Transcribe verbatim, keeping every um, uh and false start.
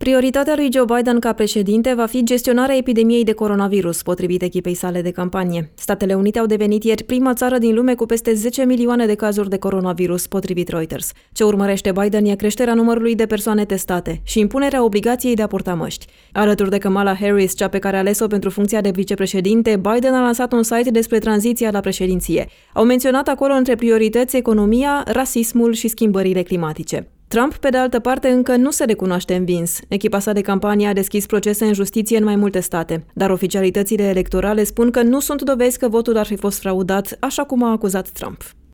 Prioritatea lui Joe Biden ca președinte va fi gestionarea epidemiei de coronavirus, potrivit echipei sale de campanie. Statele Unite au devenit ieri prima țară din lume cu peste zece milioane de cazuri de coronavirus, potrivit Reuters. Ce urmărește Biden e creșterea numărului de persoane testate și impunerea obligației de a purta măști. Alături de Kamala Harris, cea pe care a ales-o pentru funcția de vicepreședinte, Biden a lansat un site despre tranziția la președinție. Au menționat acolo între priorități economia, rasismul și schimbările climatice. Trump, pe de altă parte, încă nu se recunoaște învins. Echipa sa de campanie a deschis procese în justiție în mai multe state, dar oficialitățile electorale spun că nu sunt dovezi că votul ar fi fost fraudat, așa cum a acuzat Trump.